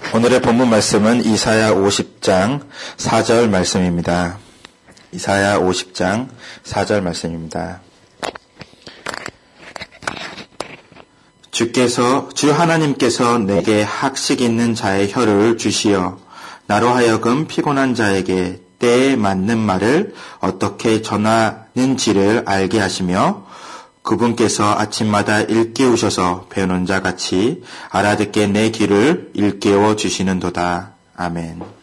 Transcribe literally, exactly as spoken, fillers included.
오늘의 본문 말씀은 이사야 오십 장 사 절 말씀입니다. 이사야 오십 장 사 절 말씀입니다. 주께서 주 하나님께서 내게 학식 있는 자의 혀를 주시어 나로 하여금 피곤한 자에게 때에 맞는 말을 어떻게 전하는지를 알게 하시며 그분께서 아침마다 일깨우셔서 배우는 자같이 알아듣게 내 귀를 일깨워 주시는도다. 아멘.